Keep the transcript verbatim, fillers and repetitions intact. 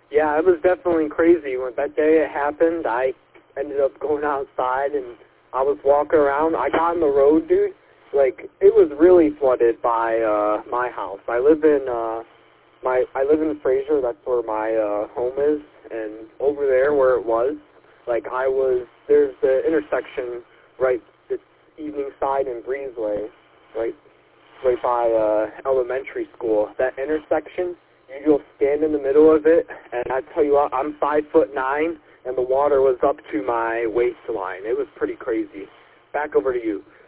Yeah, it was definitely crazy. When that day it happened, I ended up going outside, and I was walking around. I got on the road, dude. Like, it was really flooded by uh, my house. I live in uh, my I live in Fraser. That's where my uh, home is, and over there where it was, like I was. There's the intersection right. It's Evening Side and Breezeway, right, right by uh, elementary school. That intersection. You'll stand in the middle of it, and I tell you what, I'm five foot nine, and the water was up to my waistline. It was pretty crazy. Back over to you.